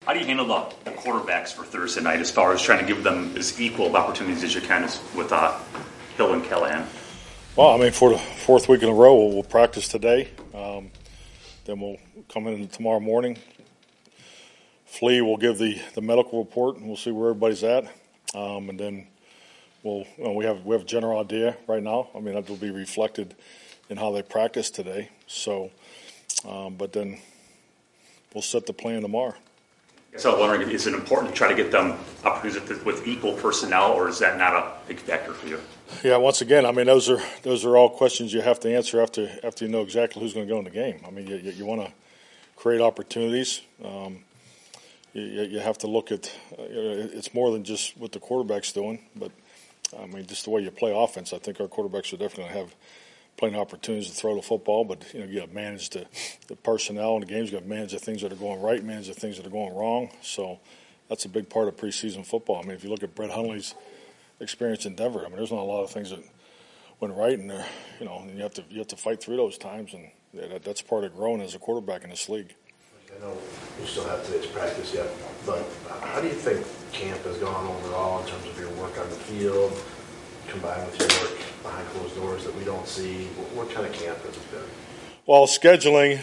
How do you handle the quarterbacks for Thursday night as far as trying to give them as equal of opportunities as you can with Hill and Callahan? Well, I mean, for the fourth week in a row, we'll practice today. Then we'll come in tomorrow morning. Flea will give the medical report, and we'll see where everybody's at. And then we have a general idea right now. I mean, that will be reflected in how they practice today. So, but then we'll set the plan tomorrow. So I'm wondering, is it important to try to get them opportunities with equal personnel, or is that not a big factor for you? Yeah, once again, I mean, those are all questions you have to answer after you know exactly who's going to go in the game. I mean, you want to create opportunities. You have to look at it's more than just what the quarterback's doing, but I mean, just the way you play offense. I think our quarterbacks are definitely going to have plenty of opportunities to throw the football, but you got to manage the personnel in the games. You got to manage the things that are going right, manage the things that are going wrong. So that's a big part of preseason football. I mean, if you look at Brett Hundley's experience in Denver, I mean, there's not a lot of things that went right, and and you have to fight through those times, and that's part of growing as a quarterback in this league. I know you still have today's practice yet, but how do you think camp has gone overall in terms of your work on the field, combined with your work behind closed doors that we don't see? What kind of camp has it been? Well, scheduling,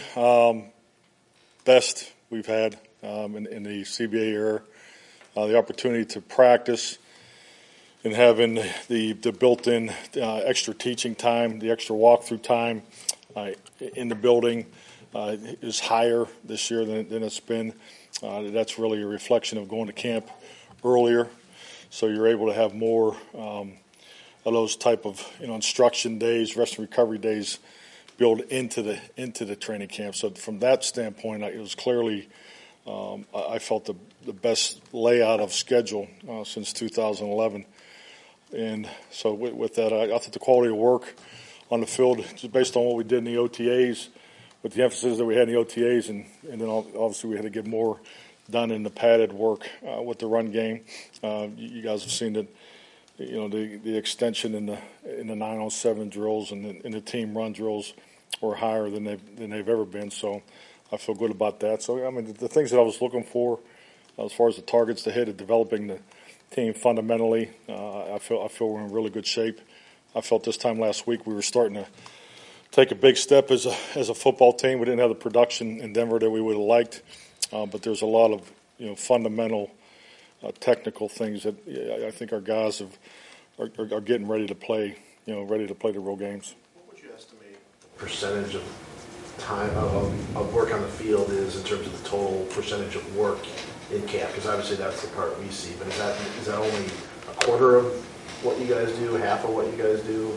best we've had in the CBA era. The opportunity to practice and having the built-in extra teaching time, the extra walkthrough time in the building is higher this year than it's been. That's really a reflection of going to camp earlier, so you're able to have more of those type of instruction days, rest and recovery days built into the training camp. So from that standpoint, it was clearly I felt the best layout of schedule since 2011. And so with that, I thought the quality of work on the field, just based on what we did in the OTAs, with the emphasis that we had in the OTAs, and then obviously we had to get more done in the padded work with the run game. You guys have seen that, the extension in the 9-on-7 drills and the team run drills were higher than they've ever been. So I feel good about that. So I mean, the things that I was looking for, as far as the targets to hit, and developing the team fundamentally, I feel we're in really good shape. I felt this time last week we were starting to take a big step as a football team. We didn't have the production in Denver that we would have liked, but there's a lot of fundamental technical things that I think our guys are getting ready to play. Ready to play the real games. What would you estimate the percentage of time of work on the field is in terms of the total percentage of work in camp? Because obviously that's the part we see, but is that only a quarter of what you guys do, half of what you guys do?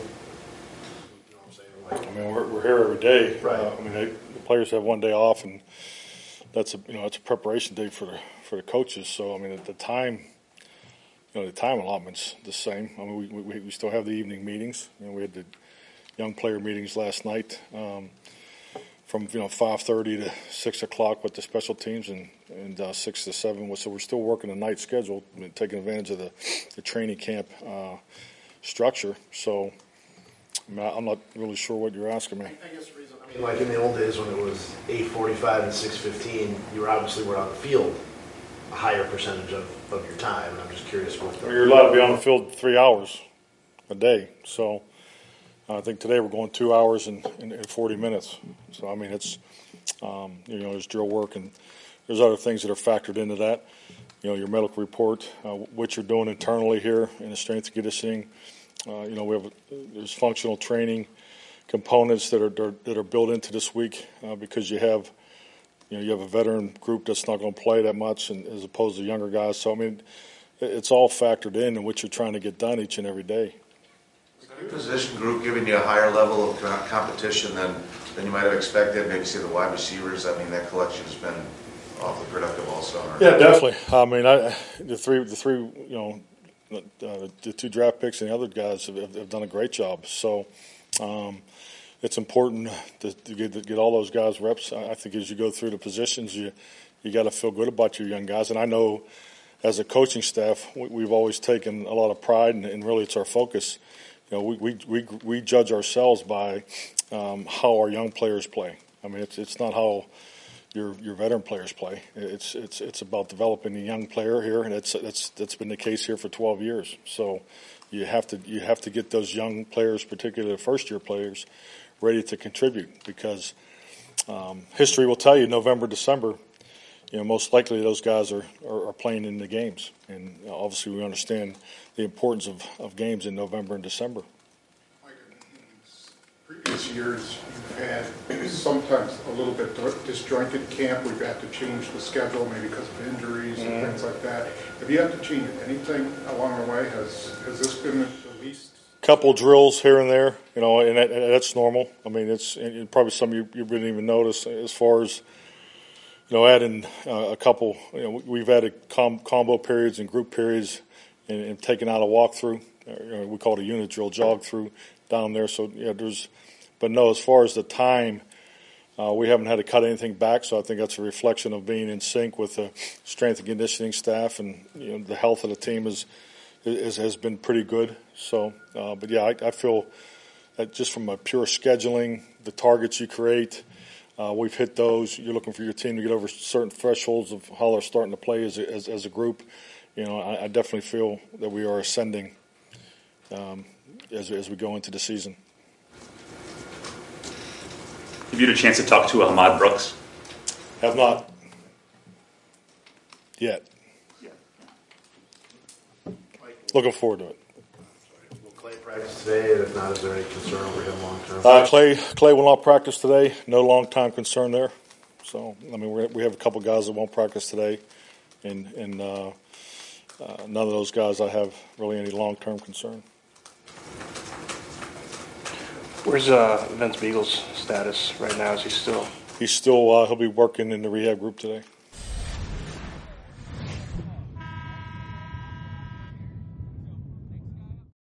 I mean, we're here every day. Right. I mean, the players have one day off, and that's it's a preparation day for the coaches. So I mean, at the time, the time allotment's the same. I mean, we still have the evening meetings. We had the young player meetings last night from 5:30 to 6 o'clock with the special teams, and 6 to 7. So we're still working a night schedule, taking advantage of the training camp structure. So I'm not really sure what you're asking me. I guess the reason, like in the old days when it was 8:45 and 6:15, you were on the field a higher percentage of your time. And I'm just curious you're allowed to be on the field 3 hours a day. So I think today we're going 2 hours and 40 minutes. So I mean, it's there's drill work and there's other things that are factored into that. Your medical report, what you're doing internally here in the strength and conditioning. There's functional training components that are built into this week because you have a veteran group that's not going to play that much, and as opposed to younger guys. So I mean, it's all factored in what you're trying to get done each and every day. Is the new position group giving you a higher level of competition than you might have expected? Maybe see the wide receivers. I mean, that collection has been awfully productive all summer. Yeah, definitely. I mean, the three the two draft picks and the other guys have done a great job. So it's important to get all those guys reps. I think as you go through the positions, you got to feel good about your young guys. And I know as a coaching staff, we've always taken a lot of pride, and really it's our focus. We judge ourselves by how our young players play. I mean, it's not how your veteran players play. It's about developing a young player here, and that's been the case here for 12 years. So you have to get those young players, particularly the first year players, ready to contribute, because history will tell you November, December, most likely those guys are playing in the games, and obviously we understand the importance of games in November and December. Mike, in previous years, you've had sometimes a little bit disjointed camp. We've had to change the schedule, maybe because of injuries and things like that. Have you had to change anything along the way? Has this been the least? Couple drills here and there, and that's normal. I mean, it's probably some you didn't even notice as far as adding a couple. We've added combo periods and group periods, and taking out a walkthrough. We call it a unit drill, jog through down there. So but no, as far as the time, we haven't had to cut anything back. So I think that's a reflection of being in sync with the strength and conditioning staff, and the health of the team has been pretty good. So, but yeah, I feel that just from a pure scheduling, the targets you create, we've hit those. You're looking for your team to get over certain thresholds of how they're starting to play as a group. I definitely feel that we are ascending as we go into the season. Have you had a chance to talk to Ahmad Brooks? Have not yet. Looking forward to it. Will Clay practice today, and if not, is there any concern over him long term? Clay will not practice today. No long-time concern there. So, I mean, we have a couple guys that won't practice today, and none of those guys I have really any long-term concern. Where's Vince Beagle's status right now? Is he still? He'll be working in the rehab group today.